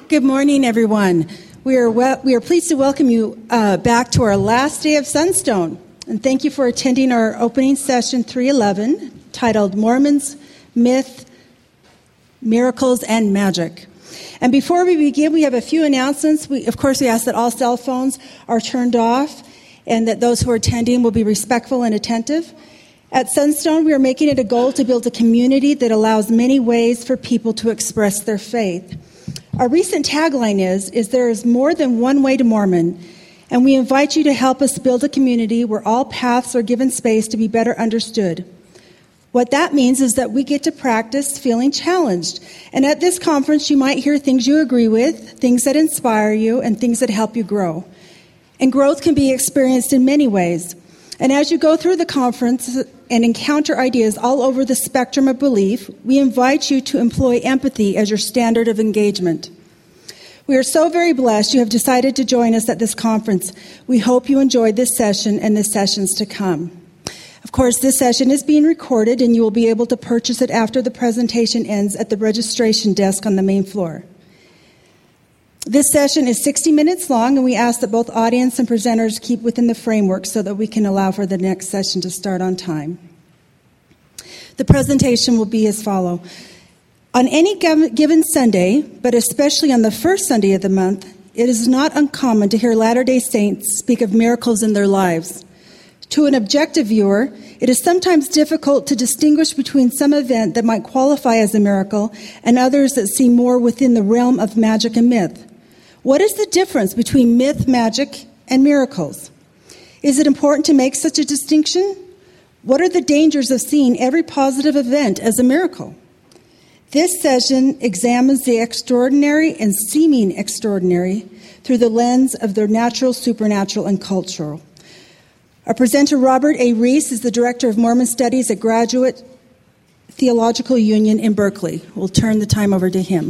Good morning, everyone. We are pleased to welcome you back to our last day of Sunstone. And thank you for attending our opening session 311, titled Mormons, Myth, Miracles, and Magic. And before we begin, we have a few announcements. We ask that all cell phones are turned off and that those who are attending will be respectful and attentive. At Sunstone, we are making it a goal to build a community that allows many ways for people to express their faith. Our recent tagline is there is more than one way to Mormon, and we invite you to help us build a community where all paths are given space to be better understood. What that means is that we get to practice feeling challenged. And at this conference, you might hear things you agree with, things that inspire you, and things that help you grow. And growth can be experienced in many ways. And as you go through the conference and encounter ideas all over the spectrum of belief, we invite you to employ empathy as your standard of engagement. We are so very blessed you have decided to join us at this conference. We hope you enjoyed this session and the sessions to come. Of course, this session is being recorded, and you will be able to purchase it after the presentation ends at the registration desk on the main floor. This session is 60 minutes long, and we ask that both audience and presenters keep within the framework so that we can allow for the next session to start on time. The presentation will be as follows. On any given Sunday, but especially on the first Sunday of the month, it is not uncommon to hear Latter-day Saints speak of miracles in their lives. To an objective viewer, it is sometimes difficult to distinguish between some event that might qualify as a miracle and others that seem more within the realm of magic and myth. What is the difference between myth, magic, and miracles? Is it important to make such a distinction? What are the dangers of seeing every positive event as a miracle? This session examines the extraordinary and seeming extraordinary through the lens of the natural, supernatural, and cultural. Our presenter, Robert A. Reese, is the Director of Mormon Studies at Graduate Theological Union in Berkeley. We'll turn the time over to him.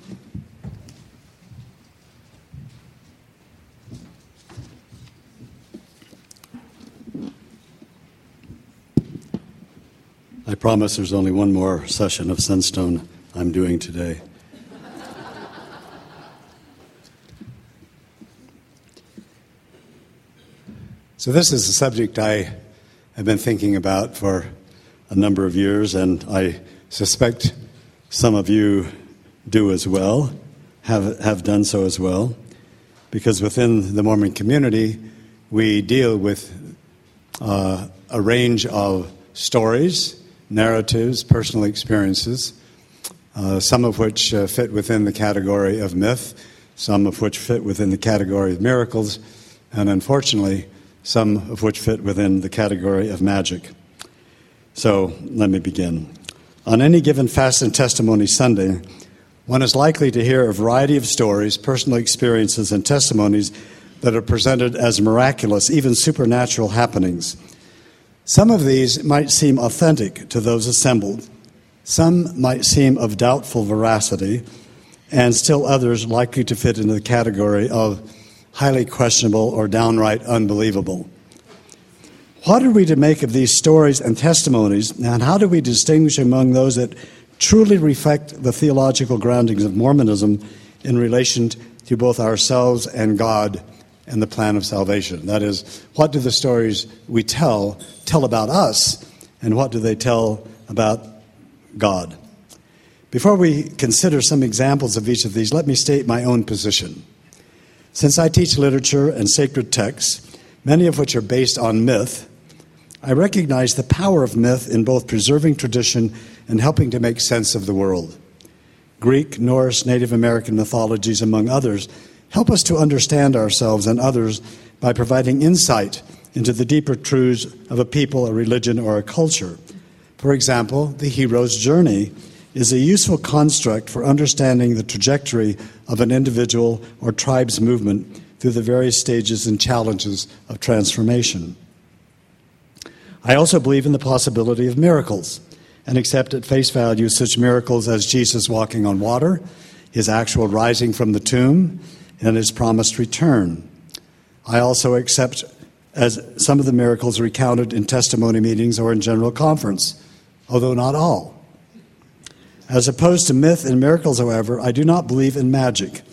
I promise there's only one more session of Sunstone I'm doing today. So this is a subject I have been thinking about for a number of years, and I suspect some of you do as well, have done so as well, because within the Mormon community, we deal with a range of stories, narratives, personal experiences, some of which fit within the category of myth, some of which fit within the category of miracles, and unfortunately, some of which fit within the category of magic. So let me begin. On any given Fast and Testimony Sunday, one is likely to hear a variety of stories, personal experiences, and testimonies that are presented as miraculous, even supernatural happenings. Some of these might seem authentic to those assembled. Some might seem of doubtful veracity, and still others likely to fit into the category of highly questionable or downright unbelievable. What are we to make of these stories and testimonies, and how do we distinguish among those that truly reflect the theological groundings of Mormonism in relation to both ourselves and God and the plan of salvation? That is, what do the stories we tell about us, and what do they tell about God? Before we consider some examples of each of these, let me state my own position. Since I teach literature and sacred texts, many of which are based on myth, I recognize the power of myth in both preserving tradition and helping to make sense of the world. Greek, Norse, Native American mythologies, among others, help us to understand ourselves and others by providing insight into the deeper truths of a people, a religion, or a culture. For example, the hero's journey is a useful construct for understanding the trajectory of an individual or tribe's movement through the various stages and challenges of transformation. I also believe in the possibility of miracles and accept at face value such miracles as Jesus walking on water, his actual rising from the tomb, and his promised return. I also accept as some of the miracles recounted in testimony meetings or in general conference, although not all. As opposed to myth and miracles, however, I do not believe in magic.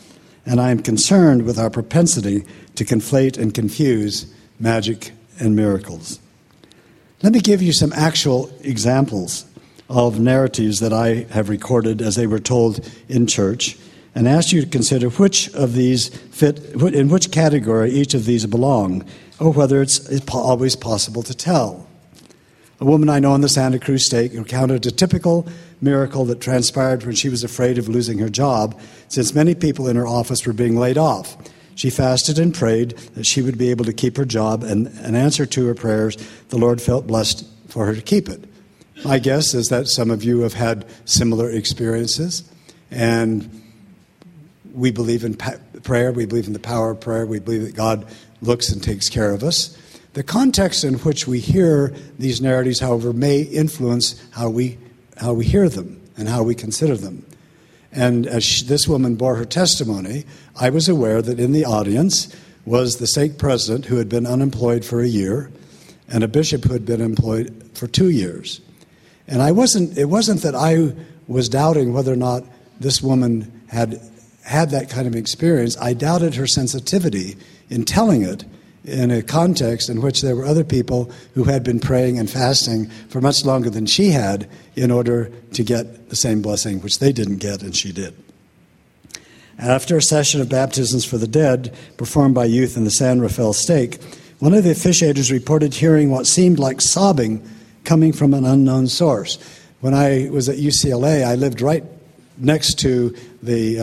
and I am concerned with our propensity to conflate and confuse magic and miracles. Let me give you some actual examples of narratives that I have recorded as they were told in church, and ask you to consider which of these fit, in which category each of these belong, or whether it's always possible to tell. A woman I know on the Santa Cruz stake recounted a typical miracle that transpired when she was afraid of losing her job, since many people in her office were being laid off. She fasted and prayed that she would be able to keep her job, and in answer to her prayers, the Lord felt blessed for her to keep it. My guess is that some of you have had similar experiences, and we believe in prayer, we believe in the power of prayer, we believe that God looks and takes care of us. The context in which we hear these narratives, however, may influence how we hear them and how we consider them. And as this woman bore her testimony, I was aware that in the audience was the stake president who had been unemployed for a year and a bishop who had been employed for 2 years. And it wasn't that I was doubting whether or not this woman had that kind of experience. I doubted her sensitivity in telling it in a context in which there were other people who had been praying and fasting for much longer than she had in order to get the same blessing, which they didn't get and she did. After a session of baptisms for the dead performed by youth in the San Rafael stake, one of the officiators reported hearing what seemed like sobbing coming from an unknown source. When I was at UCLA, I lived right next to the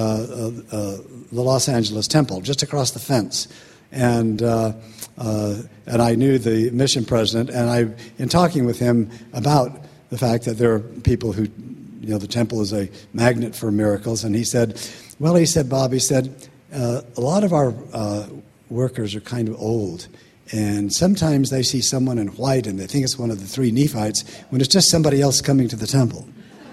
Los Angeles Temple, just across the fence. And I knew the mission president, and in talking with him about the fact that there are people who, the temple is a magnet for miracles, and he said, Bob, a lot of our workers are kind of old, and sometimes they see someone in white and they think it's one of the three Nephites when it's just somebody else coming to the temple.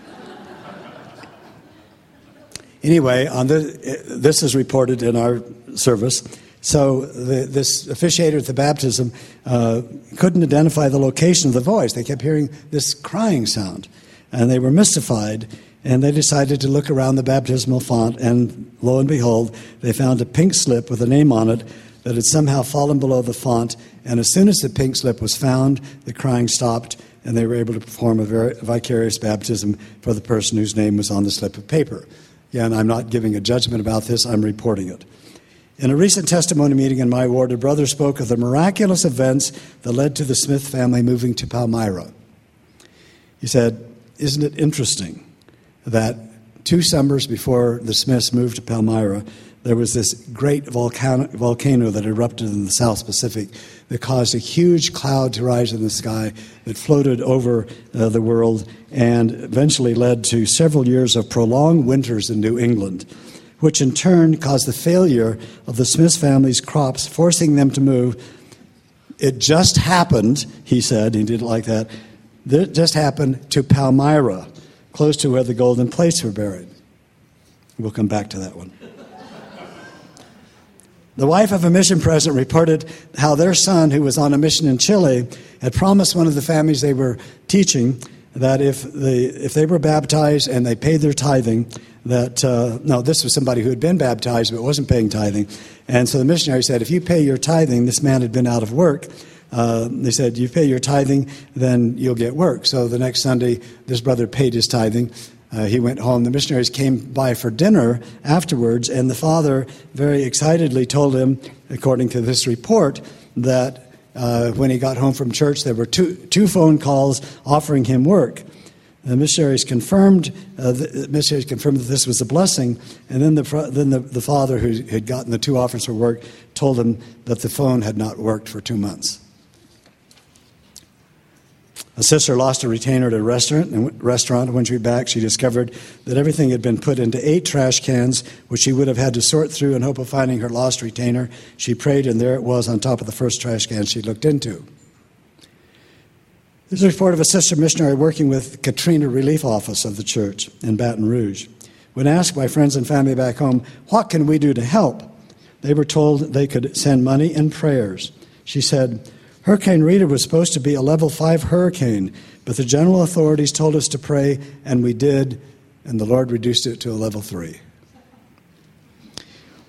Anyway, this is reported in our service. So this officiator at the baptism couldn't identify the location of the voice. They kept hearing this crying sound, and they were mystified, and they decided to look around the baptismal font, and lo and behold, they found a pink slip with a name on it that had somehow fallen below the font, and as soon as the pink slip was found, the crying stopped, and they were able to perform a vicarious baptism for the person whose name was on the slip of paper. Again, I'm not giving a judgment about this, I'm reporting it. In a recent testimony meeting in my ward, a brother spoke of the miraculous events that led to the Smith family moving to Palmyra. He said, "Isn't it interesting that 2 summers before the Smiths moved to Palmyra, there was this great volcano that erupted in the South Pacific that caused a huge cloud to rise in the sky that floated over the world and eventually led to several years of prolonged winters in New England, which in turn caused the failure of the Smith family's crops, forcing them to move. It just happened," he said, he didn't like that, "it just happened to Palmyra, close to where the golden plates were buried." We'll come back to that one. The wife of a mission president reported how their son, who was on a mission in Chile, had promised one of the families they were teaching that if they were baptized and they paid their tithing, this was somebody who had been baptized but wasn't paying tithing. And so the missionary said, if you pay your tithing, this man had been out of work. They said, you pay your tithing, then you'll get work. So the next Sunday, this brother paid his tithing. He went home. The missionaries came by for dinner afterwards, and the father very excitedly told him, according to this report, that when he got home from church, there were two phone calls offering him work. The missionaries confirmed that this was a blessing, and then the father, who had gotten the 2 offers for work, told him that the phone had not worked for 2 months. A sister lost a retainer at a restaurant, and when she went back, she discovered that everything had been put into 8 trash cans, which she would have had to sort through in hope of finding her lost retainer. She prayed, and there it was on top of the first trash can she looked into. There's a report of a sister missionary working with the Katrina Relief Office of the church in Baton Rouge. When asked by friends and family back home, what can we do to help? They were told they could send money and prayers. She said, Hurricane Rita was supposed to be a level 5 hurricane, but the general authorities told us to pray, and we did, and the Lord reduced it to a level 3.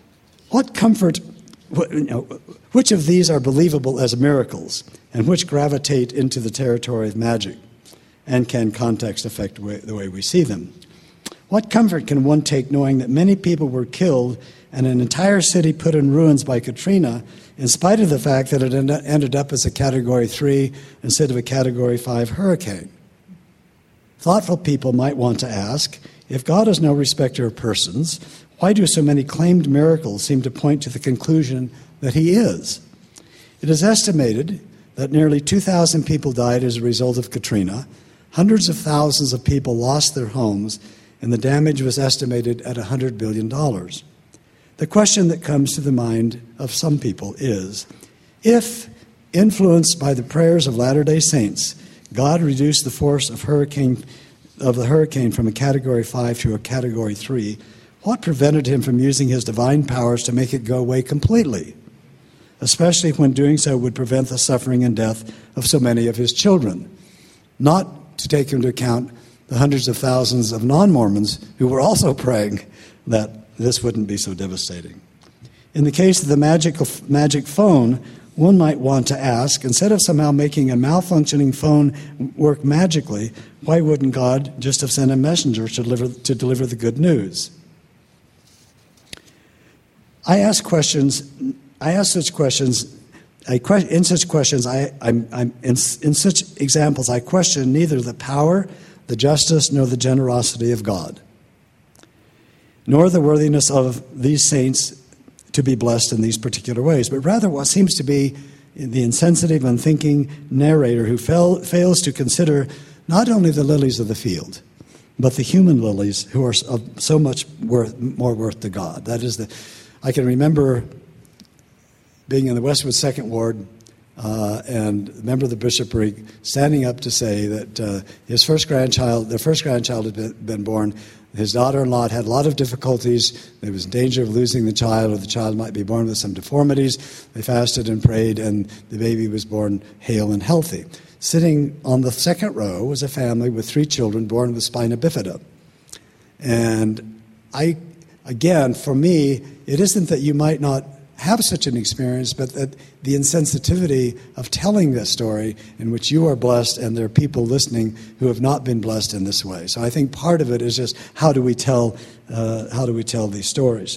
What comfort, which of these are believable as miracles, and which gravitate into the territory of magic, and can context affect the way we see them? What comfort can one take knowing that many people were killed and an entire city put in ruins by Katrina, in spite of the fact that it ended up as a Category 3 instead of a Category 5 hurricane? Thoughtful people might want to ask, if God is no respecter of persons, why do so many claimed miracles seem to point to the conclusion that he is? It is estimated that nearly 2,000 people died as a result of Katrina, hundreds of thousands of people lost their homes, and the damage was estimated at $100 billion. The question that comes to the mind of some people is, if, influenced by the prayers of Latter-day Saints, God reduced the force of the hurricane from a Category 5 to a Category 3, what prevented him from using his divine powers to make it go away completely, especially when doing so would prevent the suffering and death of so many of his children, not to take into account the hundreds of thousands of non-Mormons who were also praying that this wouldn't be so devastating. In the case of the magic phone, one might want to ask, instead of somehow making a malfunctioning phone work magically, why wouldn't God just have sent a messenger to deliver the good news? In such questions, in such examples, I question neither the power, the justice, nor the generosity of God, nor the worthiness of these saints to be blessed in these particular ways, but rather what seems to be the insensitive, unthinking narrator who fails to consider not only the lilies of the field, but the human lilies who are of so much more worth to God. That is, I can remember being in the Westwood Second Ward and a member of the bishopric standing up to say that their first grandchild had been born. His daughter-in-law had a lot of difficulties. There was danger of losing the child, or the child might be born with some deformities. They fasted and prayed, and the baby was born hale and healthy. Sitting on the second row was a family with 3 children born with spina bifida. And for me, it isn't that you might not have such an experience, but that the insensitivity of telling this story in which you are blessed and there are people listening who have not been blessed in this way. So I think part of it is just how do we tell these stories?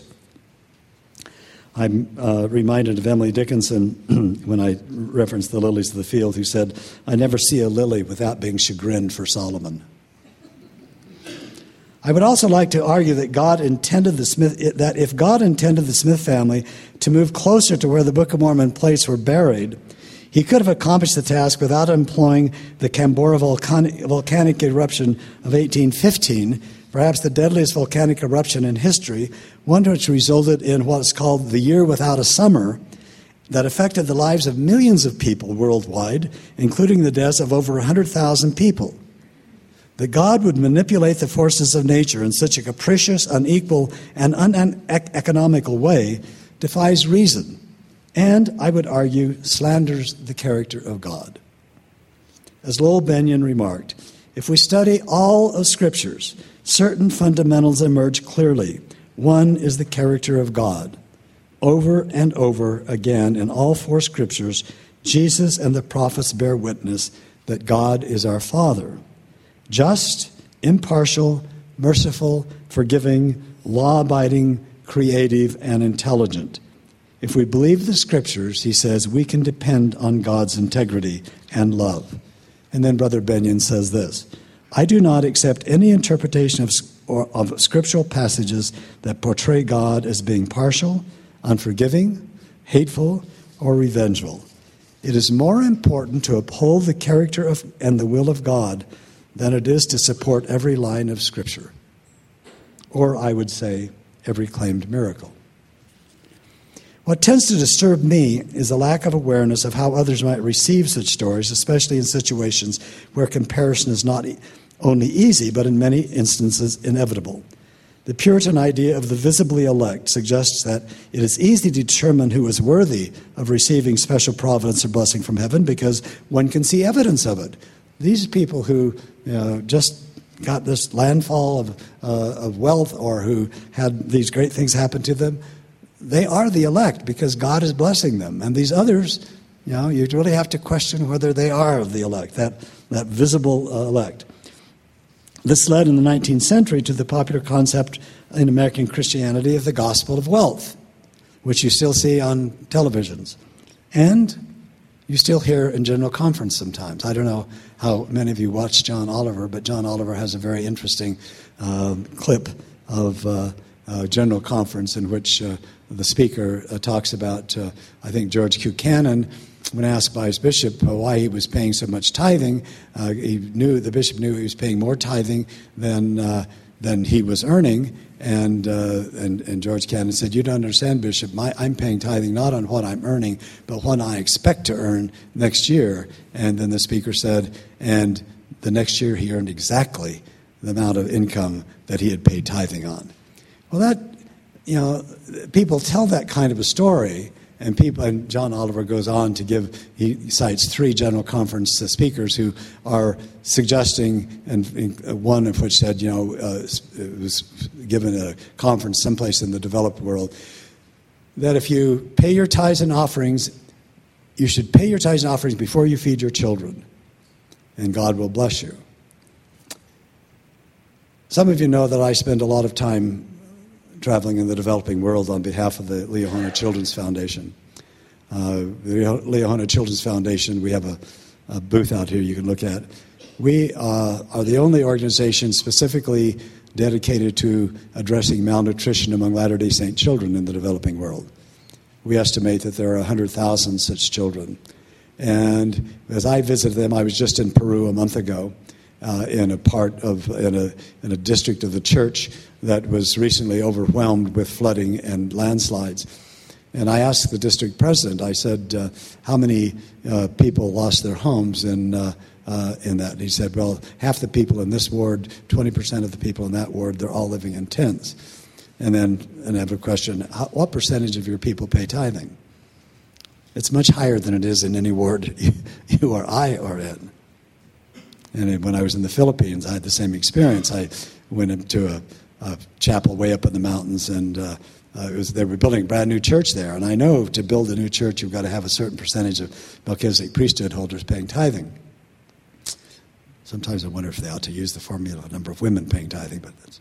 I'm reminded of Emily Dickinson when I referenced the lilies of the field, who said, "I never see a lily without being chagrined for Solomon." I would also like to argue that if God intended the Smith family to move closer to where the Book of Mormon plates were buried, he could have accomplished the task without employing the Canberra volcanic eruption of 1815, perhaps the deadliest volcanic eruption in history, one which resulted in what is called the Year Without a Summer, that affected the lives of millions of people worldwide, including the deaths of over 100,000 people. That God would manipulate the forces of nature in such a capricious, unequal, and uneconomical way defies reason, and, I would argue, slanders the character of God. As Lowell Benyon remarked, if we study all of Scriptures, certain fundamentals emerge clearly. One is the character of God. Over and over again in all 4 Scriptures, Jesus and the prophets bear witness that God is our Father. Just, impartial, merciful, forgiving, law-abiding, creative, and intelligent. If we believe the Scriptures, he says, we can depend on God's integrity and love. And then Brother Benyon says this, I do not accept any interpretation of scriptural passages that portray God as being partial, unforgiving, hateful, or revengeful. It is more important to uphold the character and the will of God than it is to support every line of Scripture, or I would say every claimed miracle. What tends to disturb me is a lack of awareness of how others might receive such stories, especially in situations where comparison is not only easy, but in many instances inevitable. The Puritan idea of the visibly elect suggests that it is easy to determine who is worthy of receiving special providence or blessing from heaven because one can see evidence of it. These people who just got this landfall of wealth or who had these great things happen to them, they are the elect because God is blessing them. And these others, you really have to question whether they are of the elect, that visible elect. This led in the 19th century to the popular concept in American Christianity of the gospel of wealth, which you still see on televisions. And you still hear in General Conference sometimes. I don't know how many of you watch John Oliver, but John Oliver has a very interesting clip of General Conference in which the speaker talks about, I think, George Q. Cannon. When asked by his bishop why he was paying so much tithing, the bishop knew he was paying more tithing than he was earning. And George Cannon said, "You don't understand, Bishop. I'm paying tithing not on what I'm earning, but what I expect to earn next year." And then the speaker said, and the next year he earned exactly the amount of income that he had paid tithing on. Well, that, people tell that kind of a story. And John Oliver goes on to he cites 3 General Conference speakers who are suggesting, and one of which said, it was given a conference someplace in the developed world, that if you pay your tithes and offerings, you should pay your tithes and offerings before you feed your children, and God will bless you. Some of you know that I spend a lot of time traveling in the developing world on behalf of the Liahona Children's Foundation. The Liahona Children's Foundation, we have a booth out here you can look at. We are the only organization specifically dedicated to addressing malnutrition among Latter-day Saint children in the developing world. We estimate that there are 100,000 such children. And as I visited them, I was just in Peru a month ago, in a district of the church that was recently overwhelmed with flooding and landslides. And I asked the district president, I said, how many people lost their homes in that? And he said, well, half the people in this ward, 20% of the people in that ward, they're all living in tents. And then I have a question, what percentage of your people pay tithing? It's much higher than it is in any ward you or I are in. And when I was in the Philippines, I had the same experience. I went into a chapel way up in the mountains, and they were building a brand new church there. And I know to build a new church, you've got to have a certain percentage of Melchizedek priesthood holders paying tithing. Sometimes I wonder if they ought to use the formula of number of women paying tithing, but that's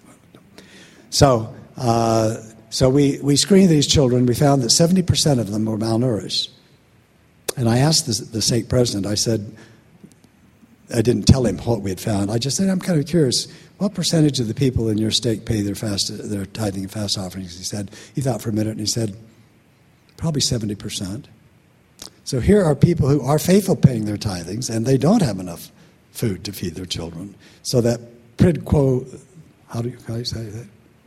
so. So we screened these children. We found that 70% of them were malnourished. And I asked the stake president. I said, I didn't tell him what we had found. I just said, I'm kind of curious, what percentage of the people in your stake pay their tithing and fast offerings? He thought for a minute, and he said, probably 70%. So here are people who are faithful paying their tithings, and they don't have enough food to feed their children. So that quid quo, how do you say that?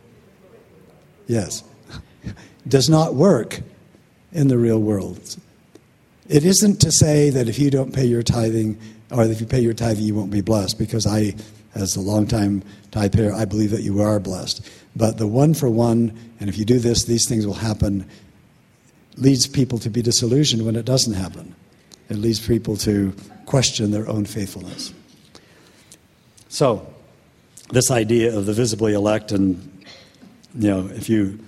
Yes, does not work in the real world. It isn't to say that if you don't pay your tithing, or if you pay your tithing, you won't be blessed, because I, as a long-time tithe payer, I believe that you are blessed. But the one for one, and if you do this, these things will happen, leads people to be disillusioned when it doesn't happen. It leads people to question their own faithfulness. So, this idea of the visibly elect, and if you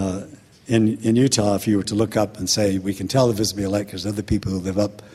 in Utah, if you were to look up and say we can tell the visibly elect because they're the people who live up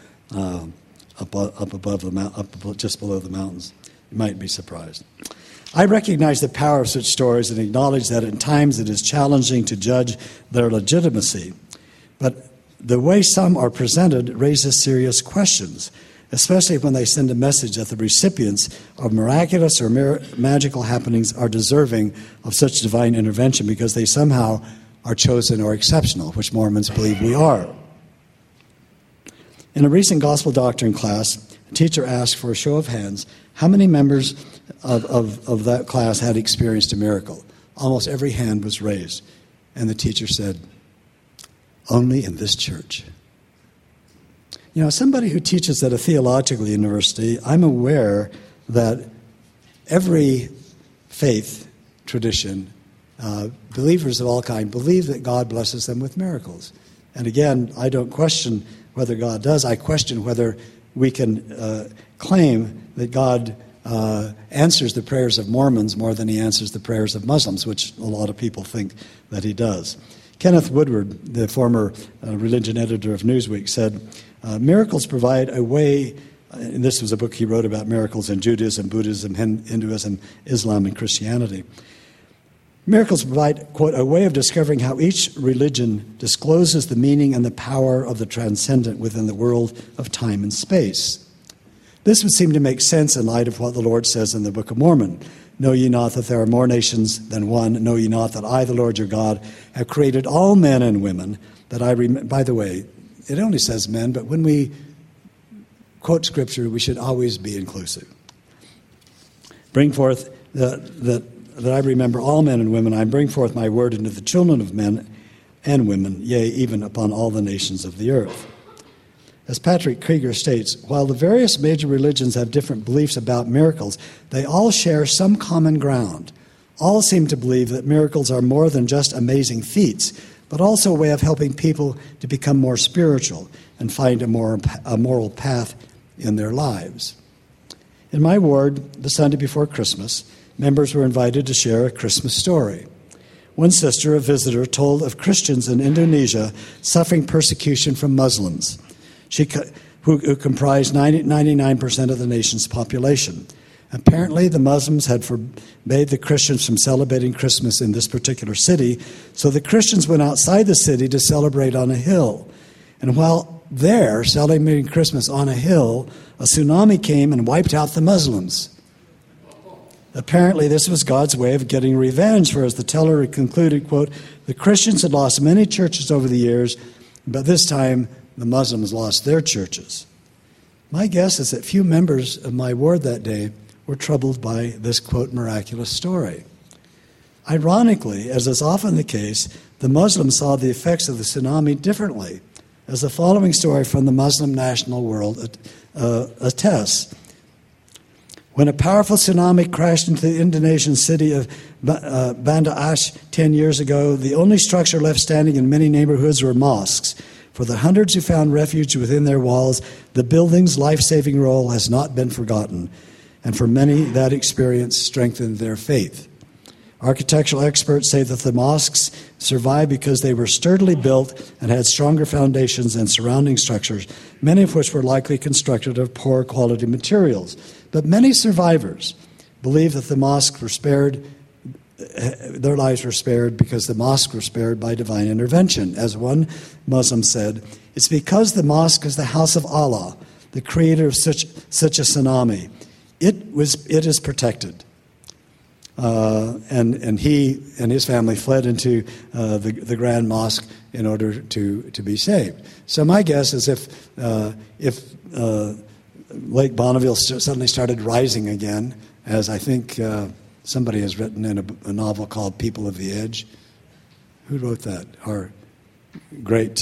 above up just below the mountains, you might be surprised. I recognize the power of such stories and acknowledge that at times it is challenging to judge their legitimacy, but the way some are presented raises serious questions, especially when they send a message that the recipients of miraculous or magical happenings are deserving of such divine intervention because they somehow are chosen or exceptional, which Mormons believe we are. In a recent gospel doctrine class, a teacher asked for a show of hands how many members of that class had experienced a miracle. Almost every hand was raised. And the teacher said, only in this church. Somebody who teaches at a theological university, I'm aware that every faith tradition, believers of all kinds, believe that God blesses them with miracles. And again, I don't question whether God does. I question whether we can claim that God answers the prayers of Mormons more than he answers the prayers of Muslims, which a lot of people think that he does. Kenneth Woodward, the former religion editor of Newsweek, said, miracles provide a way, and this was a book he wrote about miracles in Judaism, Buddhism, Hinduism, Islam, and Christianity. Miracles provide, quote, a way of discovering how each religion discloses the meaning and the power of the transcendent within the world of time and space. This would seem to make sense in light of what the Lord says in the Book of Mormon. Know ye not that there are more nations than one? Know ye not that I, the Lord your God, have created all men and women, that I by the way, it only says men, but when we quote Scripture, we should always be inclusive. Bring forth that I remember all men and women. I bring forth my word into the children of men and women, yea, even upon all the nations of the earth. As Patrick Krieger states, while the various major religions have different beliefs about miracles, they all share some common ground. All seem to believe that miracles are more than just amazing feats, but also a way of helping people to become more spiritual and find a moral path in their lives. In my ward, the Sunday before Christmas, members were invited to share a Christmas story. One sister, a visitor, told of Christians in Indonesia suffering persecution from Muslims, who comprised 99% of the nation's population. Apparently, the Muslims had forbade the Christians from celebrating Christmas in this particular city, so the Christians went outside the city to celebrate on a hill. And while there, celebrating Christmas on a hill, a tsunami came and wiped out the Muslims. Apparently, this was God's way of getting revenge, for as the teller concluded, quote, the Christians had lost many churches over the years, but this time the Muslims lost their churches. My guess is that few members of my ward that day were troubled by this, quote, miraculous story. Ironically, as is often the case, the Muslims saw the effects of the tsunami differently, as the following story from the Muslim national world attests. When a powerful tsunami crashed into the Indonesian city of Banda Aceh 10 years ago, the only structure left standing in many neighborhoods were mosques. For the hundreds who found refuge within their walls, the building's life-saving role has not been forgotten. And for many, that experience strengthened their faith. Architectural experts say that the mosques survived because they were sturdily built and had stronger foundations than surrounding structures, many of which were likely constructed of poor quality materials. But many survivors believe that the mosques were spared, their lives were spared because the mosques were spared by divine intervention. As one Muslim said, it's because the mosque is the house of Allah, the creator of such a tsunami. It is protected. And he and his family fled into the Grand Mosque in order to be saved. So my guess is if Lake Bonneville suddenly started rising again, as I think somebody has written in a novel called People of the Edge. Who wrote that? Our great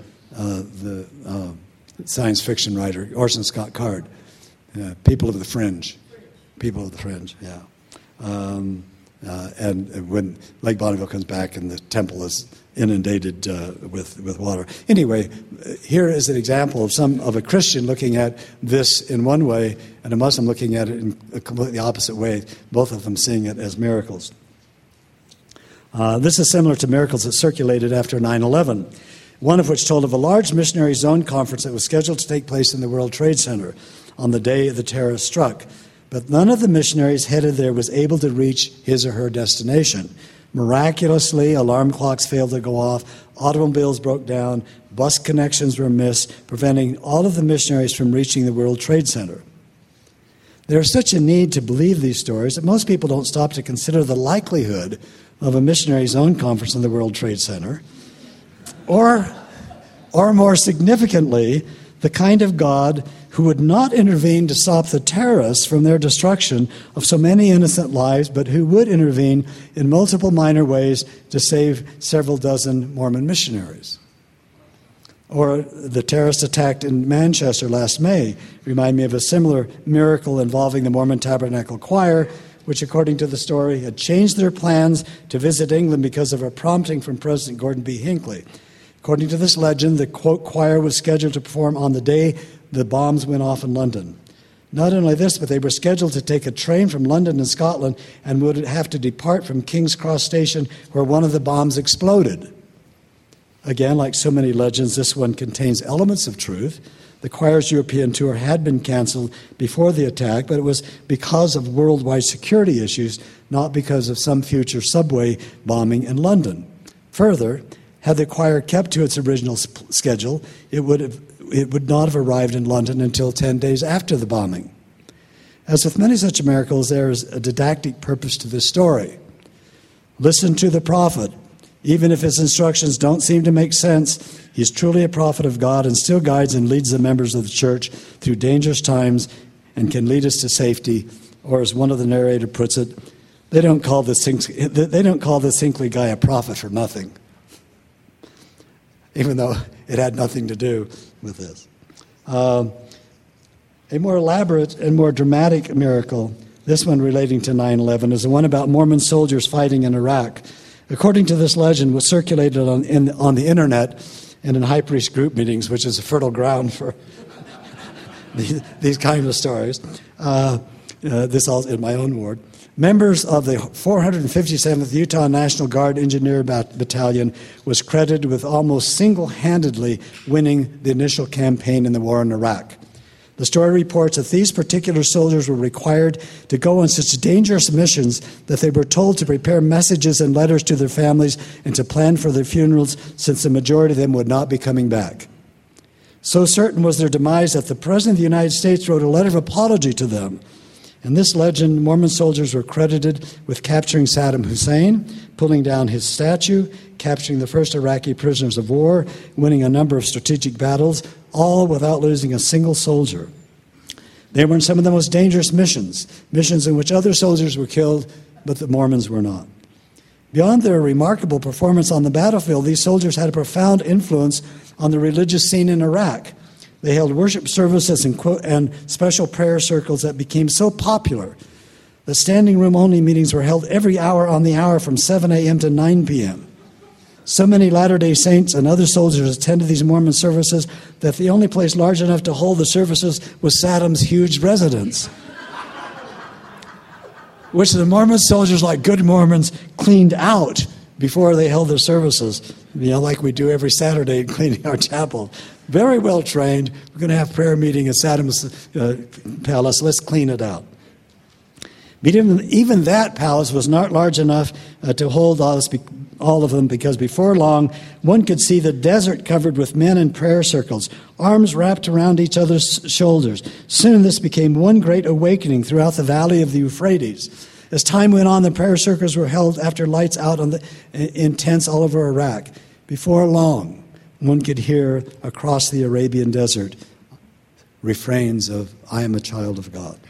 science fiction writer, Orson Scott Card. People of the Fringe. People of the Fringe, yeah. And when Lake Bonneville comes back and the temple is inundated with water. Anyway, here is an example of a Christian looking at this in one way and a Muslim looking at it in a completely opposite way, both of them seeing it as miracles. This is similar to miracles that circulated after 9/11, one of which told of a large missionary zone conference that was scheduled to take place in the World Trade Center on the day the terrorists struck. But none of the missionaries headed there was able to reach his or her destination. Miraculously, alarm clocks failed to go off, automobiles broke down, bus connections were missed, preventing all of the missionaries from reaching the World Trade Center. There is such a need to believe these stories that most people don't stop to consider the likelihood of a missionary zone conference in the World Trade Center, or more significantly, the kind of God who would not intervene to stop the terrorists from their destruction of so many innocent lives, but who would intervene in multiple minor ways to save several dozen Mormon missionaries. Or the terrorist attack in Manchester last May remind me of a similar miracle involving the Mormon Tabernacle Choir, which, according to the story, had changed their plans to visit England because of a prompting from President Gordon B. Hinckley. According to this legend, the, quote, choir was scheduled to perform on the day the bombs went off in London. Not only this, but they were scheduled to take a train from London to Scotland and would have to depart from King's Cross Station where one of the bombs exploded. Again, like so many legends, this one contains elements of truth. The choir's European tour had been canceled before the attack, but it was because of worldwide security issues, not because of some future subway bombing in London. Further, had the choir kept to its original schedule, it would not have arrived in London until 10 days after the bombing. As with many such miracles, there is a didactic purpose to this story. Listen to the prophet. Even if his instructions don't seem to make sense, he's truly a prophet of God and still guides and leads the members of the church through dangerous times and can lead us to safety. Or as one of the narrators puts it, they don't call this Hinckley guy a prophet for nothing, even though it had nothing to do with this. A more elaborate and more dramatic miracle, this one relating to 9/11, is the one about Mormon soldiers fighting in Iraq. According to this legend, was circulated on the internet and in high priest group meetings, which is a fertile ground for these kinds of stories. This all in my own ward. Members of the 457th Utah National Guard Engineer Battalion was credited with almost single-handedly winning the initial campaign in the war in Iraq. The story reports that these particular soldiers were required to go on such dangerous missions that they were told to prepare messages and letters to their families and to plan for their funerals, since the majority of them would not be coming back. So certain was their demise that the President of the United States wrote a letter of apology to them. In this legend, Mormon soldiers were credited with capturing Saddam Hussein, pulling down his statue, capturing the first Iraqi prisoners of war, winning a number of strategic battles, all without losing a single soldier. They were in some of the most dangerous missions in which other soldiers were killed, but the Mormons were not. Beyond their remarkable performance on the battlefield, these soldiers had a profound influence on the religious scene in Iraq. They held worship services and special prayer circles that became so popular that standing room only meetings were held every hour on the hour from 7 a.m. to 9 p.m. So many Latter-day Saints and other soldiers attended these Mormon services that the only place large enough to hold the services was Saddam's huge residence, which the Mormon soldiers, like good Mormons, cleaned out before they held their services, like we do every Saturday cleaning our chapel. Very well trained. We're going to have prayer meeting at Saddam's palace. Let's clean it out. But even that palace was not large enough to hold all of them, because before long, one could see the desert covered with men in prayer circles, arms wrapped around each other's shoulders. Soon this became one great awakening throughout the valley of the Euphrates. As time went on, the prayer circles were held after lights out in tents all over Iraq. Before long, one could hear across the Arabian desert refrains of, "I am a child of God."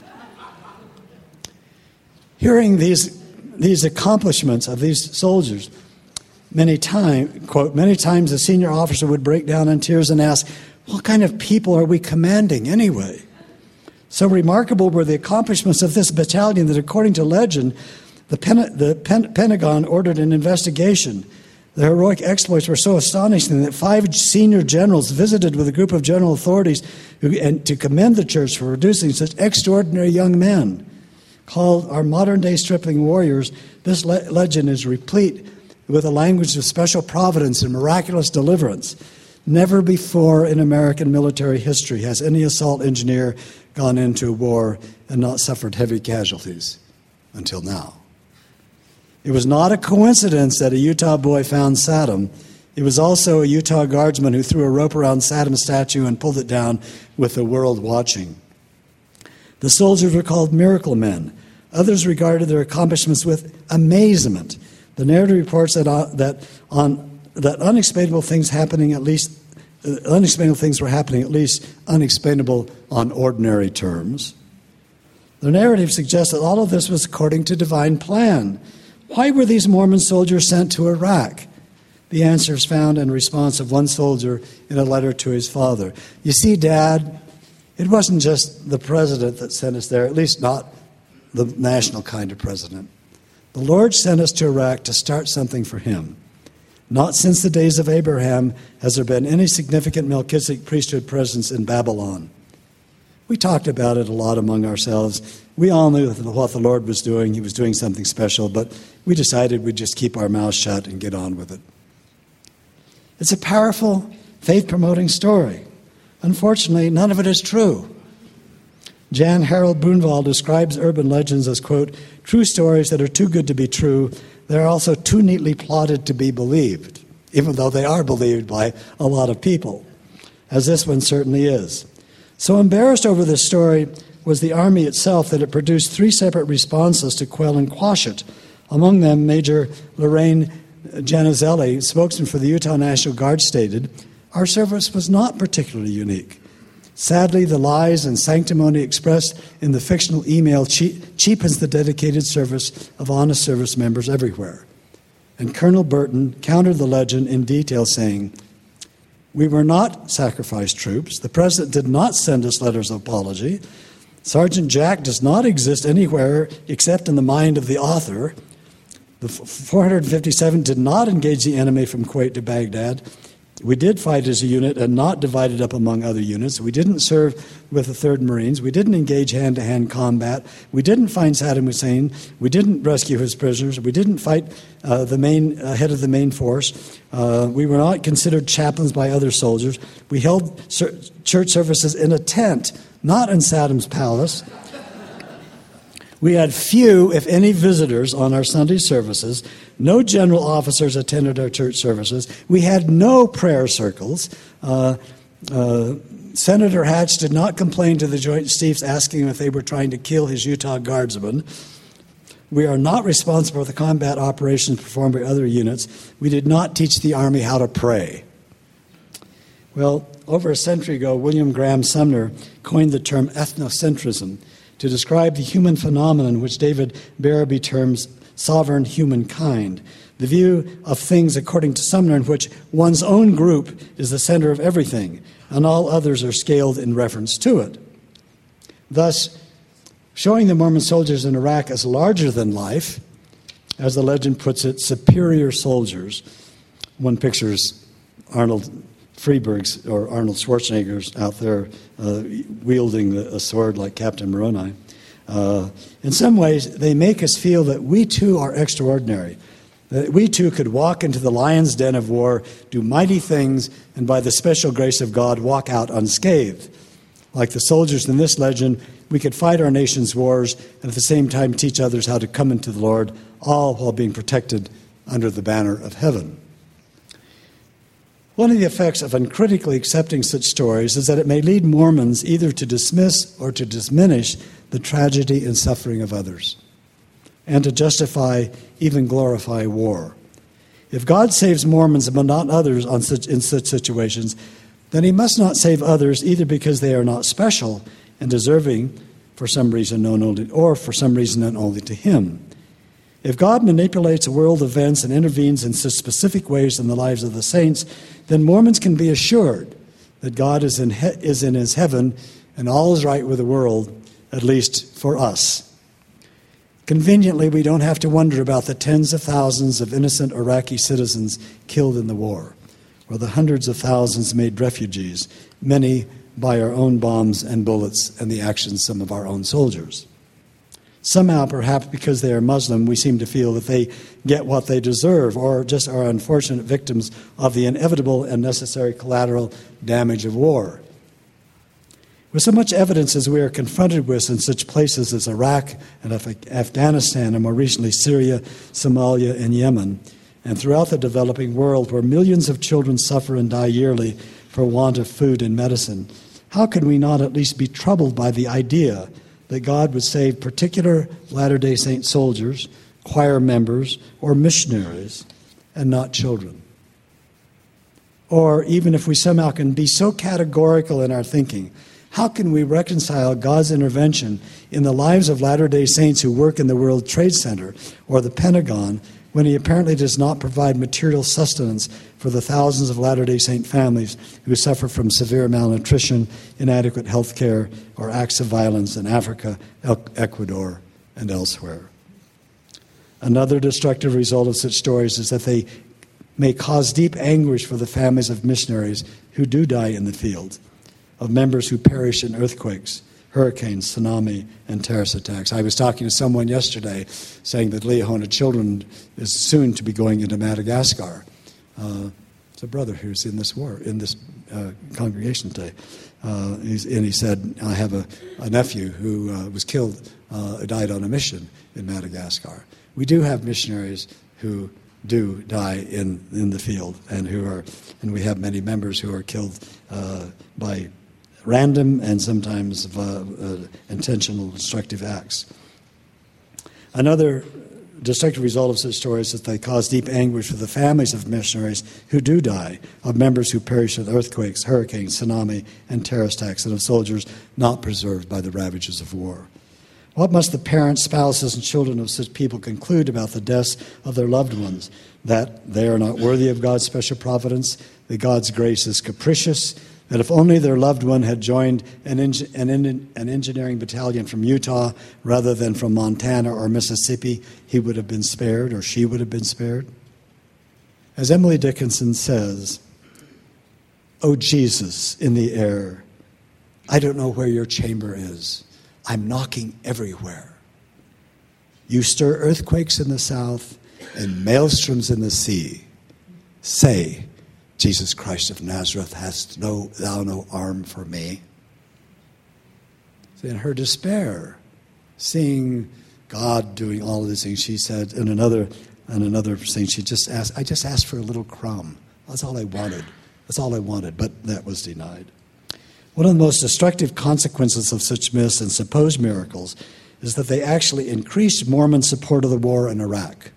Hearing these accomplishments of these soldiers, many times a senior officer would break down in tears and ask, "What kind of people are we commanding anyway?" So remarkable were the accomplishments of this battalion that, according to legend, the Pentagon ordered an investigation. The heroic exploits were so astonishing that 5 senior generals visited with a group of general authorities to commend the church for producing such extraordinary young men. Called our modern-day stripling warriors, this legend is replete with a language of special providence and miraculous deliverance. Never before in American military history has any assault engineer gone into war and not suffered heavy casualties until now. It was not a coincidence that a Utah boy found Saddam. It was also a Utah guardsman who threw a rope around Saddam's statue and pulled it down with the world watching. The soldiers were called miracle men. Others regarded their accomplishments with amazement. The narrative reports that unexplainable things were happening at least unexplainable on ordinary terms. The narrative suggests that all of this was according to divine plan. Why were these Mormon soldiers sent to Iraq? The answer is found in the response of one soldier in a letter to his father. "You see, Dad, it wasn't just the president that sent us there, at least not the national kind of president. The Lord sent us to Iraq to start something for him. Not since the days of Abraham has there been any significant Melchizedek priesthood presence in Babylon." We talked about it a lot among ourselves. We all knew what the Lord was doing. He was doing something special, but we decided we'd just keep our mouths shut and get on with it. It's a powerful, faith-promoting story. Unfortunately, none of it is true. Jan Harold Brunvall describes urban legends as, quote, true stories that are too good to be true. They're also too neatly plotted to be believed, even though they are believed by a lot of people, as this one certainly is. So embarrassed over this story was the Army itself that it produced 3 separate responses to quell and quash it. Among them, Major Lorraine Janizelli, spokesman for the Utah National Guard, stated, "Our service was not particularly unique. Sadly, the lies and sanctimony expressed in the fictional email cheapens the dedicated service of honest service members everywhere." And Colonel Burton countered the legend in detail, saying, "We were not sacrificed troops. The President did not send us letters of apology. Sergeant Jack does not exist anywhere except in the mind of the author. The 457 did not engage the enemy from Kuwait to Baghdad. We did fight as a unit and not divided up among other units. We didn't serve with the 3rd Marines. We didn't engage hand-to-hand combat. We didn't find Saddam Hussein. We didn't rescue his prisoners. We didn't fight the head of the main force. We were not considered chaplains by other soldiers. We held church services in a tent, not in Saddam's palace. We had few, if any, visitors on our Sunday services. No general officers attended our church services. We had no prayer circles. Senator Hatch did not complain to the Joint Chiefs asking him if they were trying to kill his Utah Guardsmen. We are not responsible for the combat operations performed by other units. We did not teach the Army how to pray." Well, over a century ago, William Graham Sumner coined the term ethnocentrism to describe the human phenomenon which David Barraby terms sovereign humankind, the view of things, according to Sumner, in which one's own group is the center of everything, and all others are scaled in reference to it. Thus, showing the Mormon soldiers in Iraq as larger than life, as the legend puts it, superior soldiers. One pictures Arnold Freeberg's or Arnold Schwarzenegger's out there wielding a sword like Captain Moroni. In some ways, they make us feel that we too are extraordinary, that we too could walk into the lion's den of war, do mighty things, and by the special grace of God walk out unscathed. Like the soldiers in this legend, we could fight our nation's wars and at the same time teach others how to come into the Lord, all while being protected under the banner of heaven. One of the effects of uncritically accepting such stories is that it may lead Mormons either to dismiss or to diminish the tragedy and suffering of others, and to justify, even glorify war. If God saves Mormons but not others in such situations, then he must not save others either because they are not special and deserving for some reason known only, or for some reason known only to him. If God manipulates world events and intervenes in such specific ways in the lives of the saints, then Mormons can be assured that God is in his heaven and all is right with the world, at least for us. Conveniently, we don't have to wonder about the tens of thousands of innocent Iraqi citizens killed in the war, or the hundreds of thousands made refugees, many by our own bombs and bullets and the actions of some of our own soldiers. Somehow, perhaps because they are Muslim, we seem to feel that they get what they deserve, or just are unfortunate victims of the inevitable and necessary collateral damage of war. With so much evidence as we are confronted with in such places as Iraq and Afghanistan, and more recently Syria, Somalia, and Yemen, and throughout the developing world where millions of children suffer and die yearly for want of food and medicine, how can we not at least be troubled by the idea that God would save particular Latter-day Saint soldiers, choir members, or missionaries, and not children? Or even if we somehow can be so categorical in our thinking, how can we reconcile God's intervention in the lives of Latter-day Saints who work in the World Trade Center or the Pentagon when he apparently does not provide material sustenance for the thousands of Latter-day Saint families who suffer from severe malnutrition, inadequate health care, or acts of violence in Africa, Ecuador, and elsewhere? Another destructive result of such stories is that they may cause deep anguish for the families of missionaries who do die in the field, of members who perish in earthquakes, hurricanes, tsunami, and terrorist attacks. I was talking to someone yesterday saying that Liahona Children is soon to be going into Madagascar. It's a brother who's in this war, in this congregation today. And he said, I have a nephew who was killed, died on a mission in Madagascar. We do have missionaries who do die in the field, and we have many members who are killed by random and sometimes intentional destructive acts. Another destructive result of such stories is that they cause deep anguish for the families of missionaries who do die, of members who perish in earthquakes, hurricanes, tsunami, and terrorist attacks, and of soldiers not preserved by the ravages of war. What must the parents, spouses, and children of such people conclude about the deaths of their loved ones? That they are not worthy of God's special providence, that God's grace is capricious, that if only their loved one had joined an engineering battalion from Utah rather than from Montana or Mississippi, he would have been spared, or she would have been spared. As Emily Dickinson says, "Oh Jesus in the air, I don't know where your chamber is. I'm knocking everywhere. You stir earthquakes in the south and maelstroms in the sea. Say, Jesus Christ of Nazareth, hast thou no arm for me?" In her despair, seeing God doing all of these things, she said in another thing, she just asked, I just asked for a little crumb. That's all I wanted. That's all I wanted, but that was denied. One of the most destructive consequences of such myths and supposed miracles is that they actually increased Mormon support of the war in Iraq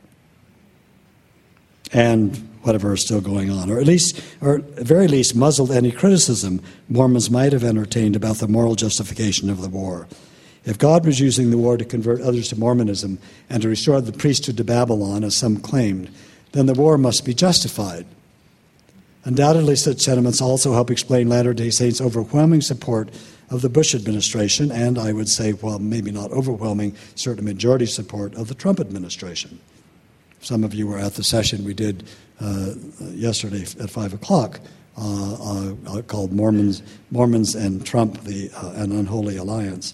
and whatever is still going on, or at very least muzzled any criticism Mormons might have entertained about the moral justification of the war. If God was using the war to convert others to Mormonism and to restore the priesthood to Babylon, as some claimed, then the war must be justified. Undoubtedly, such sentiments also help explain Latter-day Saints' overwhelming support of the Bush administration, and I would say, well, maybe not overwhelming, certainly majority support of the Trump administration. Some of you were at the session we did yesterday at 5 o'clock called Mormons and Trump, an Unholy Alliance.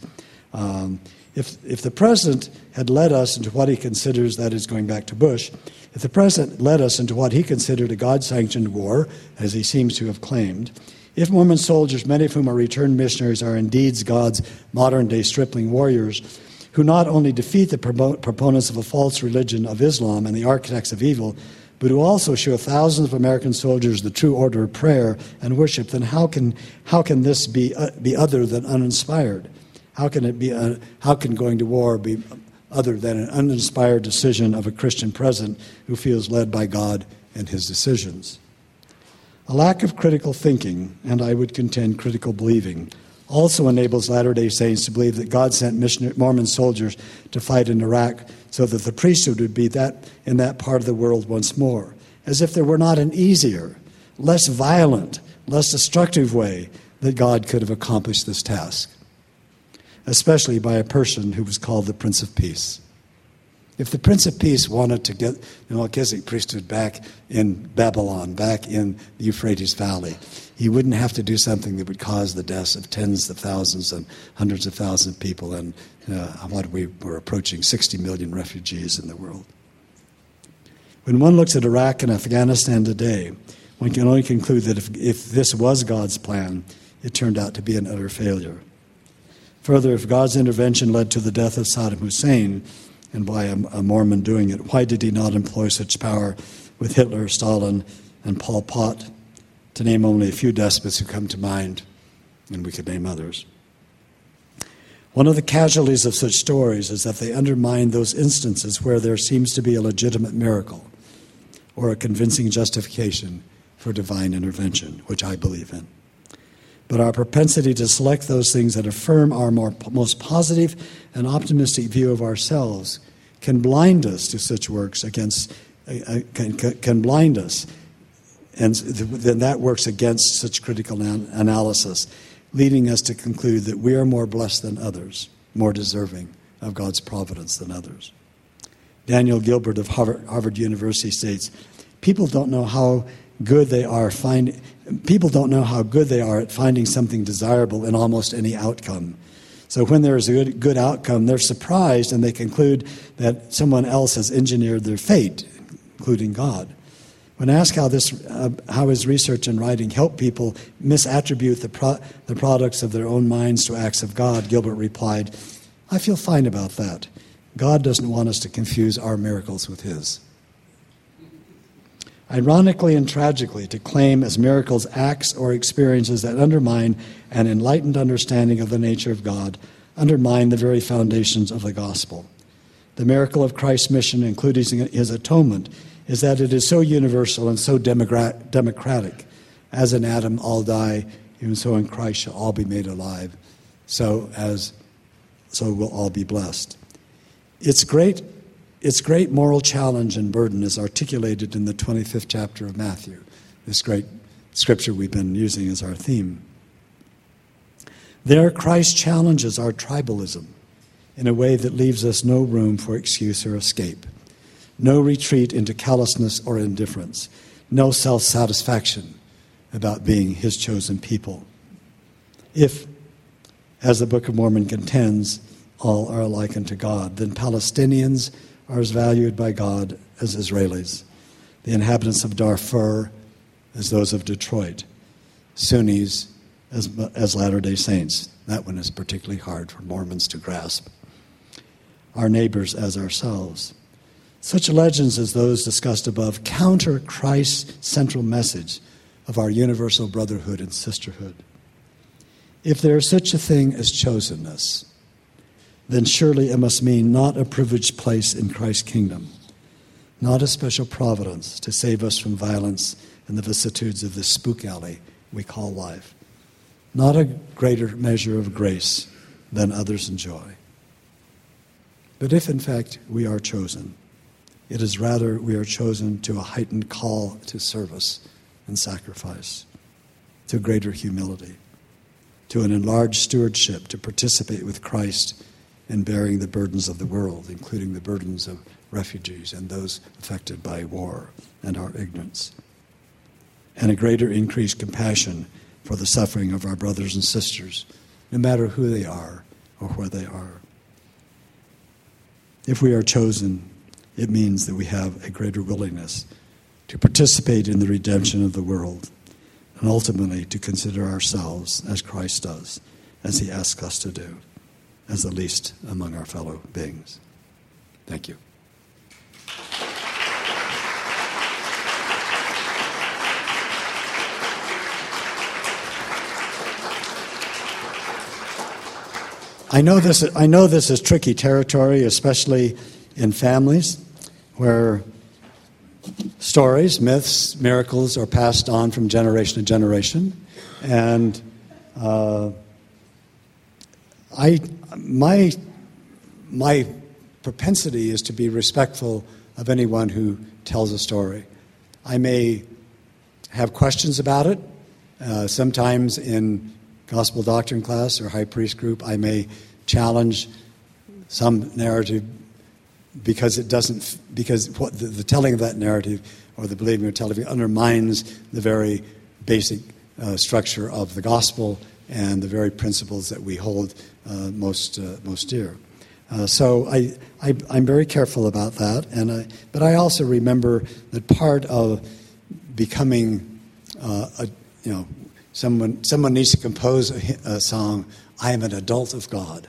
If the president had led us into what he considers, that is going back to Bush, if the president led us into what he considered a God-sanctioned war, as he seems to have claimed, if Mormon soldiers, many of whom are returned missionaries, are indeed God's modern-day stripling warriors, who not only defeat the proponents of a false religion of Islam and the architects of evil, but who also show thousands of American soldiers the true order of prayer and worship, then how can this be other than uninspired? How can going to war be other than an uninspired decision of a Christian president who feels led by God in his decisions? A lack of critical thinking, and I would contend critical believing, also enables Latter-day Saints to believe that God sent Mormon soldiers to fight in Iraq so that the priesthood would be in that part of the world once more, as if there were not an easier, less violent, less destructive way that God could have accomplished this task, especially by a person who was called the Prince of Peace. If the Prince of Peace wanted to get the Melchizedek priesthood back in Babylon, back in the Euphrates Valley, he wouldn't have to do something that would cause the deaths of tens of thousands and hundreds of thousands of people, and we're approaching 60 million refugees in the world. When one looks at Iraq and Afghanistan today, one can only conclude that if this was God's plan, it turned out to be an utter failure. Further, if God's intervention led to the death of Saddam Hussein, and by a Mormon doing it, why did he not employ such power with Hitler, Stalin, and Pol Pot, to name only a few despots who come to mind, and we could name others? One of the casualties of such stories is that they undermine those instances where there seems to be a legitimate miracle or a convincing justification for divine intervention, which I believe in. But our propensity to select those things that affirm our most positive and optimistic view of ourselves can blind us to such works can blind us, and then that works against such critical analysis, leading us to conclude that we are more blessed than others, more deserving of God's providence than others. Daniel Gilbert of Harvard University states, People don't know how good they are at finding something desirable in almost any outcome. So when there is a good outcome, they're surprised and they conclude that someone else has engineered their fate, including God. When asked how his research and writing helped people misattribute the products of their own minds to acts of God, Gilbert replied, "I feel fine about that. God doesn't want us to confuse our miracles with his." Ironically and tragically, to claim as miracles acts or experiences that undermine an enlightened understanding of the nature of God undermine the very foundations of the gospel. The miracle of Christ's mission, including his atonement, is that it is so universal and so democratic. As in Adam all die, even so in Christ shall all be made alive. So will all be blessed. Its great moral challenge and burden is articulated in the 25th chapter of Matthew, this great scripture we've been using as our theme. There, Christ challenges our tribalism in a way that leaves us no room for excuse or escape, no retreat into callousness or indifference, no self-satisfaction about being his chosen people. If, as the Book of Mormon contends, all are alike unto God, then Palestinians are as valued by God as Israelis, the inhabitants of Darfur as those of Detroit, Sunnis as Latter-day Saints. That one is particularly hard for Mormons to grasp. Our neighbors as ourselves. Such legends as those discussed above counter Christ's central message of our universal brotherhood and sisterhood. If there is such a thing as chosenness, then surely it must mean not a privileged place in Christ's kingdom, not a special providence to save us from violence and the vicissitudes of this spook alley we call life, not a greater measure of grace than others enjoy. But if, in fact, we are chosen, it is rather we are chosen to a heightened call to service and sacrifice, to greater humility, to an enlarged stewardship to participate with Christ in bearing the burdens of the world, including the burdens of refugees and those affected by war and our ignorance, and a greater increased compassion for the suffering of our brothers and sisters, no matter who they are or where they are. If we are chosen, it means that we have a greater willingness to participate in the redemption of the world and ultimately to consider ourselves as Christ does, as he asks us to do, as the least among our fellow beings. Thank you. I know this is tricky territory, especially in families where stories, myths, miracles are passed on from generation to generation, and my propensity is to be respectful of anyone who tells a story. I may have questions about it. Sometimes in gospel doctrine class or high priest group, I may challenge some narrative because the telling of that narrative or the believing or telling undermines the very basic structure of the gospel and the very principles that we hold most dear. So I'm very careful about that, but I also remember that part of becoming someone needs to compose a song. I am an adult of God.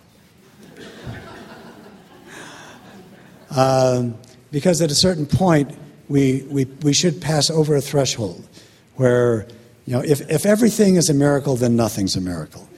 Because at a certain point, we should pass over a threshold where, if everything is a miracle, then nothing's a miracle.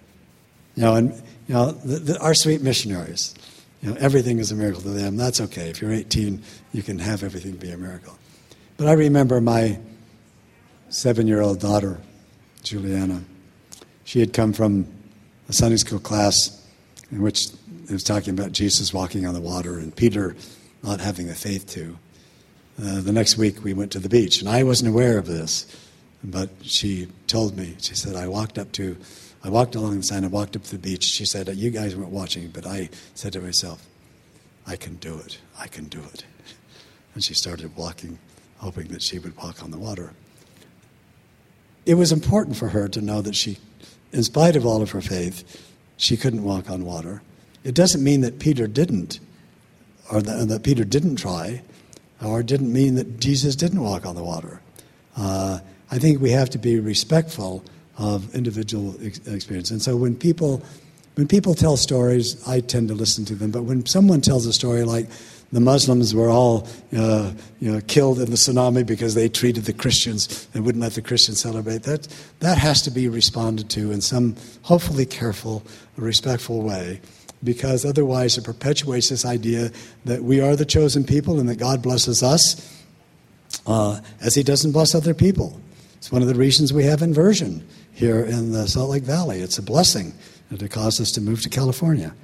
Our sweet missionaries, everything is a miracle to them. That's okay. If you're 18, you can have everything be a miracle. But I remember my 7-year-old daughter, Juliana. She had come from a Sunday school class in which it was talking about Jesus walking on the water and Peter not having the faith to. The next week we went to the beach, and I wasn't aware of this, but she told me. She said, I walked along the side, I walked up to the beach. She said, you guys weren't watching, but I said to myself, I can do it. I can do it. And she started walking, hoping that she would walk on the water. It was important for her to know that she, in spite of all of her faith, she couldn't walk on water. It doesn't mean that Peter didn't, or that Peter didn't try. or didn't mean that Jesus didn't walk on the water. I think we have to be respectful of individual experience. And so when people tell stories, I tend to listen to them. But when someone tells a story like the Muslims were all killed in the tsunami because they treated the Christians and wouldn't let the Christians celebrate, that has to be responded to in some hopefully careful, respectful way, because otherwise it perpetuates this idea that we are the chosen people and that God blesses us as he doesn't bless other people. It's one of the reasons we have inversion here in the Salt Lake Valley. It's a blessing to cause us to move to California.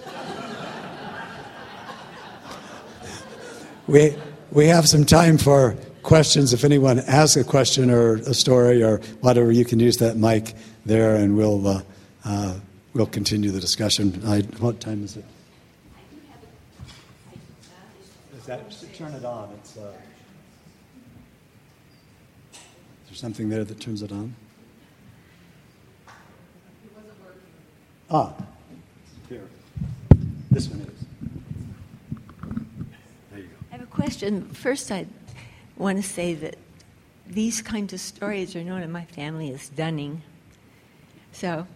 We have some time for questions. If anyone has a question or a story or whatever, you can use that mic there, and we'll continue the discussion. What time is it? Turn it on. Is there something there that turns it on? Here. This one is. There you go. I have a question. First, I want to say that these kinds of stories are known in my family as Dunning. So,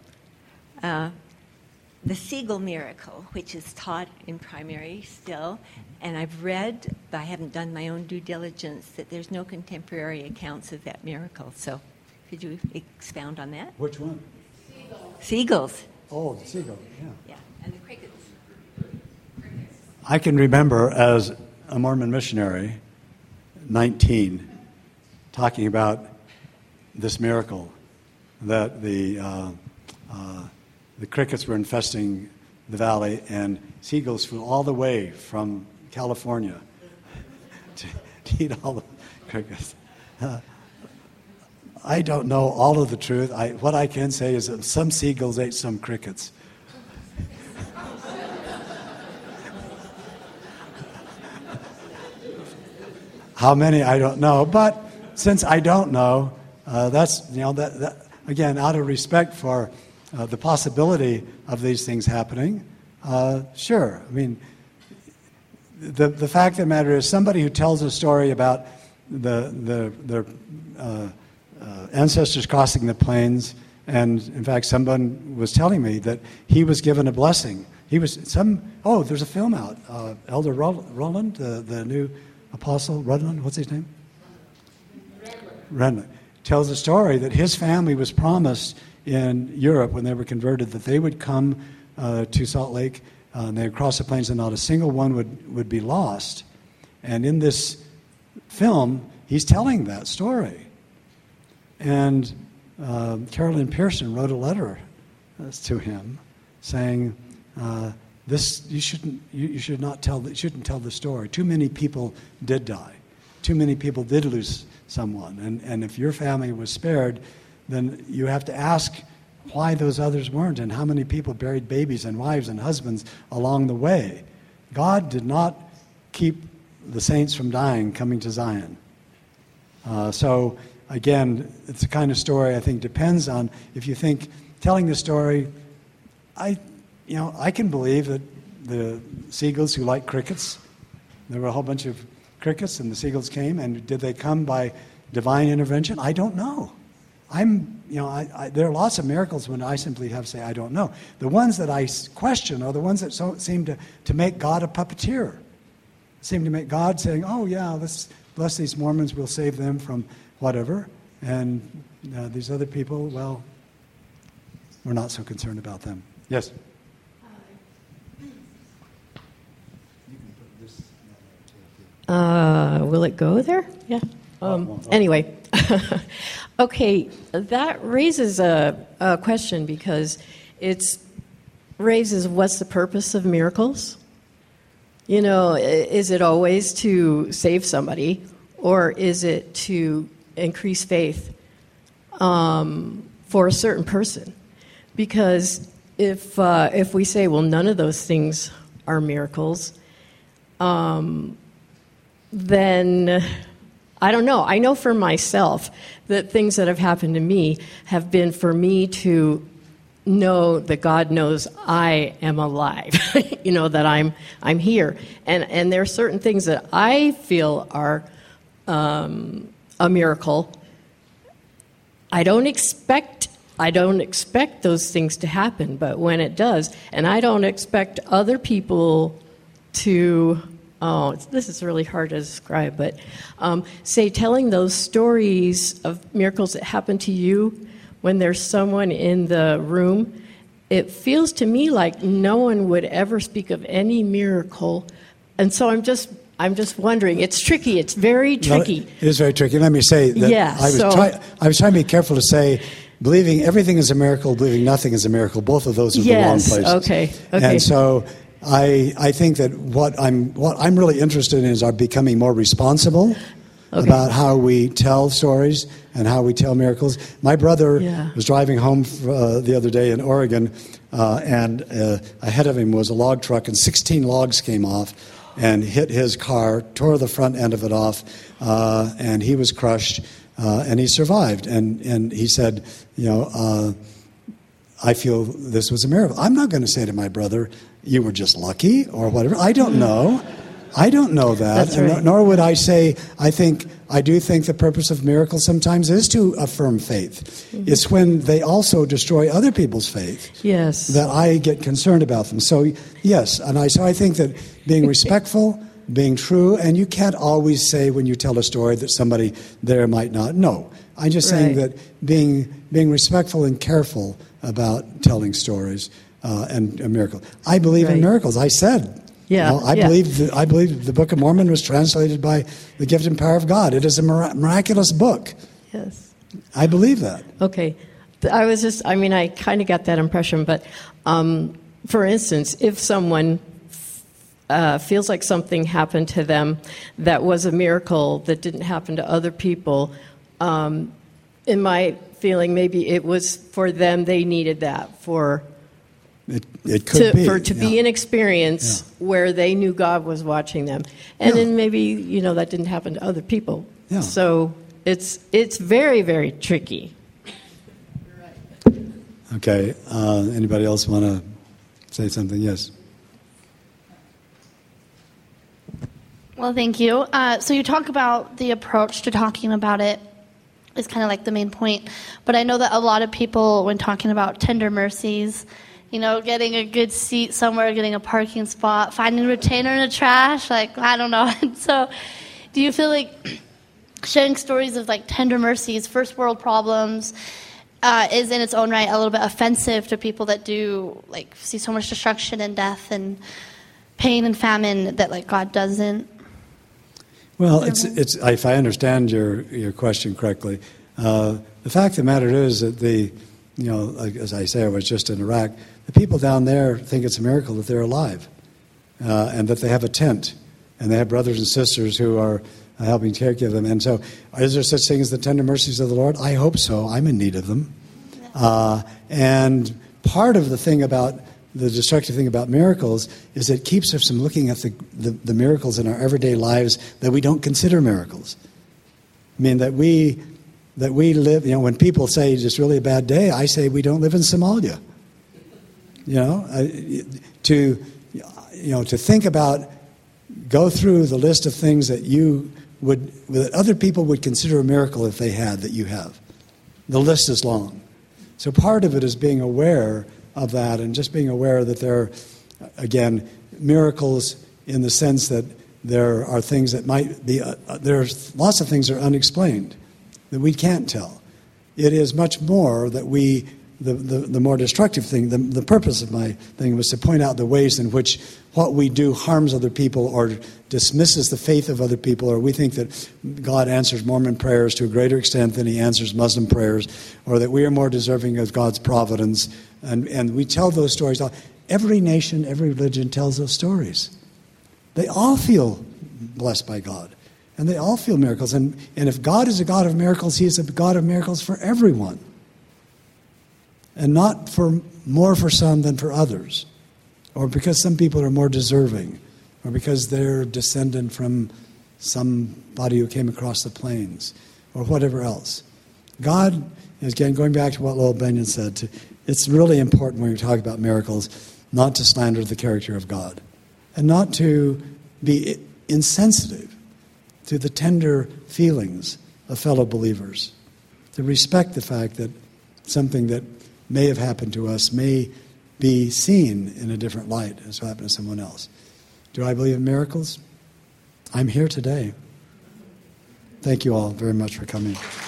the Siegel miracle, which is taught in primary still, and I've read, but I haven't done my own due diligence, that there's no contemporary accounts of that miracle. So, could you expound on that? Which one? Siegel's. Oh, the seagull, yeah. Yeah, and the crickets. I can remember as a Mormon missionary, 19, talking about this miracle that the crickets were infesting the valley, and seagulls flew all the way from California to eat all the crickets. I don't know all of the truth. What I can say is that some seagulls ate some crickets. How many, I don't know. But since I don't know, that's, that again, out of respect for the possibility of these things happening, sure. I mean, the fact of the matter is, somebody who tells a story about their ancestors crossing the plains, and in fact, someone was telling me that he was given a blessing. There's a film out. Elder Roland, the new apostle, Rudland, what's his name? Rudland. Tells a story that his family was promised in Europe when they were converted that they would come to Salt Lake, and they would cross the plains and not a single one would be lost. And in this film, he's telling that story. And Carolyn Pearson wrote a letter to him saying, you shouldn't tell the story. Too many people did die. Too many people did lose someone. And if your family was spared, then you have to ask why those others weren't, and how many people buried babies and wives and husbands along the way. God did not keep the saints from dying coming to Zion. So again, it's the kind of story I think depends on, if you think telling the story, I can believe that the seagulls who like crickets, there were a whole bunch of crickets and the seagulls came, and did they come by divine intervention? I don't know. There are lots of miracles when I simply have to say, I don't know. The ones that I question are the ones that seem to make God a puppeteer. Seem to make God saying, oh yeah, let's bless these Mormons, we'll save them from whatever. And these other people, well, we're not so concerned about them. Yes? Will it go there? Yeah. Anyway. Okay, that raises a question, because it raises, what's the purpose of miracles? Is it always to save somebody, or is it to increase faith for a certain person? Because if we say, well, none of those things are miracles, then I don't know. I know for myself that things that have happened to me have been for me to know that God knows I am alive, that I'm here. And there are certain things that I feel are a miracle. I don't expect those things to happen, but when it does, and I don't expect other people to, this is really hard to describe, but say telling those stories of miracles that happen to you when there's someone in the room, it feels to me like no one would ever speak of any miracle. And so I'm just wondering. It's tricky. It's very tricky. No, it is very tricky. Let me say that I was trying to be careful to say believing everything is a miracle, believing nothing is a miracle. Both of those are the wrong places. Okay. And so I think that what I'm really interested in is our becoming more responsible about how we tell stories and how we tell miracles. My brother was driving home the other day in Oregon, and ahead of him was a log truck, and 16 logs came off and hit his car, tore the front end of it off, and he was crushed, and he survived. And he said, I feel this was a miracle. I'm not going to say to my brother, you were just lucky or whatever. I don't know. I don't know that. That's right. Nor would I say, I do think the purpose of miracles sometimes is to affirm faith. Mm-hmm. It's when they also destroy other people's faith that I get concerned about them. So, yes, and so I think that being respectful, being true, and you can't always say when you tell a story that somebody there might not know. I'm just saying that being respectful and careful about telling stories and a miracle. I believe in miracles. I said, I believe the Book of Mormon was translated by the gift and power of God. It is a miraculous book. Yes. I believe that. Okay. I kind of got that impression, but for instance, if someone feels like something happened to them that was a miracle that didn't happen to other people, in my feeling, maybe it was for them, they needed that for... It could be. To be an experience where they knew God was watching them. And then maybe, that didn't happen to other people. Yeah. So it's very, very tricky. Okay. Anybody else want to say something? Yes. Well, thank you. So you talk about the approach to talking about it is kind of like the main point. But I know that a lot of people, when talking about tender mercies, getting a good seat somewhere, getting a parking spot, finding a retainer in the trash, I don't know. And so do you feel like sharing stories of, tender mercies, first world problems, is in its own right a little bit offensive to people that do, see so much destruction and death and pain and famine that, God doesn't? Well, it's if I understand your question correctly, the fact of the matter is that as I say, I was just in Iraq. The people down there think it's a miracle that they're alive, and that they have a tent, and they have brothers and sisters who are helping take care of them. And so, is there such thing as the tender mercies of the Lord? I hope so. I'm in need of them. And part of the destructive thing about miracles is it keeps us from looking at the miracles in our everyday lives that we don't consider miracles. I mean, that we live, when people say it's really a bad day, I say we don't live in Somalia. To think about, go through the list of things that that other people would consider a miracle if they had that you have. The list is long. So part of it is being aware of that and just being aware that there are, again, miracles in the sense that there are things that might be, there's lots of things that are unexplained that we can't tell. It is much more that the more destructive thing, the purpose of my thing was to point out the ways in which what we do harms other people or dismisses the faith of other people, or we think that God answers Mormon prayers to a greater extent than he answers Muslim prayers, or that we are more deserving of God's providence. And we tell those stories. Every nation, every religion tells those stories. They all feel blessed by God. And they all feel miracles. And if God is a God of miracles, he is a God of miracles for everyone. And not more for some than for others. Or because some people are more deserving. Or because they're descendant from somebody who came across the plains. Or whatever else. God, again, going back to what Lowell Benyon said, it's really important when we talk about miracles not to slander the character of God and not to be insensitive to the tender feelings of fellow believers, to respect the fact that something that may have happened to us may be seen in a different light as happened to someone else. Do I believe in miracles? I'm here today. Thank you all very much for coming.